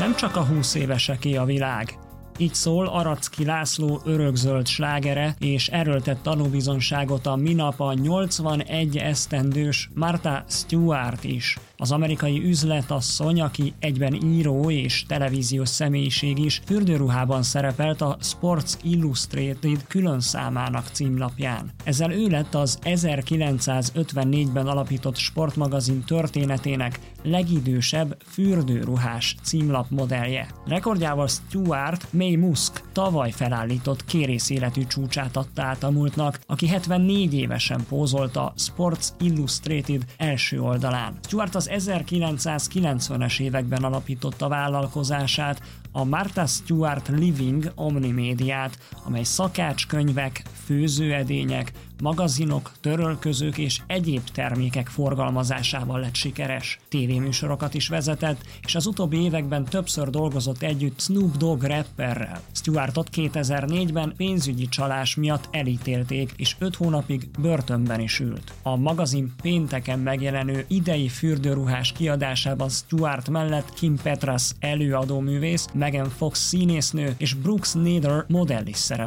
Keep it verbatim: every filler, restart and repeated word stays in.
Nem csak a húsz éveseké a világ. Így szól Aracki László örökzöld slágere, és erről tett tanúbizonyságot a minap a nyolcvanegy esztendős Martha Stewart is. Az amerikai üzletasszony, aki egyben író és televíziós személyiség is, fürdőruhában szerepelt a Sports Illustrated külön számának címlapján. Ezzel ő lett az ezerkilencszázötvennégyben alapított sportmagazin történetének legidősebb fürdőruhás címlapmodellje. Rekordjával Stewart May Musk tavaly felállított kérészéletű csúcsát adta át a múltnak, aki hetvennégy évesen pózolt a Sports Illustrated első oldalán. Stewart az ezerkilencszázkilencvenes években alapította vállalkozását, a Martha Stewart Living Omnimédiát, amely szakácskönyvek, főzőedények, magazinok, törölközők és egyéb termékek forgalmazásával lett sikeres. Tévéműsorokat is vezetett, és az utóbbi években többször dolgozott együtt Snoop Dogg rapperrel. Stewartot kétezer-négyben pénzügyi csalás miatt elítélték, és öt hónapig börtönben is ült. A magazin pénteken megjelenő idei fürdőruhás kiadásában Stewart mellett Kim Petras előadóművész, Megan Fox színésznő és Brooks Nader modell is szerepel.